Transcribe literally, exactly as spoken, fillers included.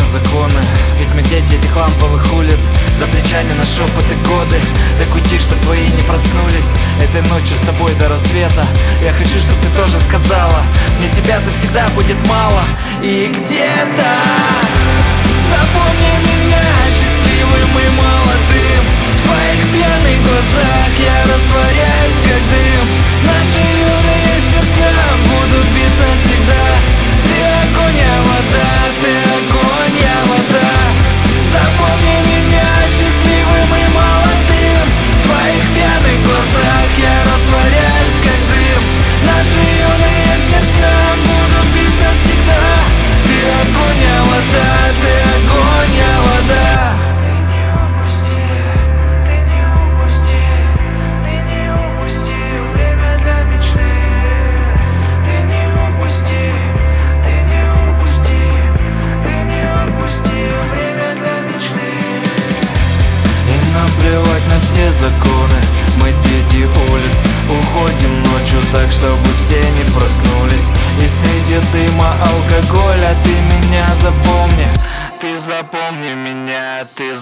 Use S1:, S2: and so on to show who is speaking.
S1: законы, ведь мы дети этих ламповых улиц. За плечами на шепоты годы, так уйти, чтоб твои не проснулись этой ночью с тобой до рассвета. Я хочу, чтоб ты тоже сказала: мне тебя тут всегда будет мало. И где-то запомни меня счастливым и молодым. В твоих пьяных глазах я растворяюсь как дым. Наши юные сердца будут биться всегда. Ты огонь, я вода, ты огонь, я вода. Запомни меня счастливым и молодым. В твоих пьяных глазах я растворяюсь как дым. Наши юные сердца будут биться всегда. Ты огонь, я вода, ты огонь, я вода. Ты не упусти, ты не упусти, ты не упусти время для мечты. Ты не упусти, ты не упусти, ты не упусти время для мечты. И наплевать на все законы, мы дети улиц. Уходим ночью так, чтобы все не проснулись. И среди дыма алкоголя ты меня запомни. Ты запомни меня, ты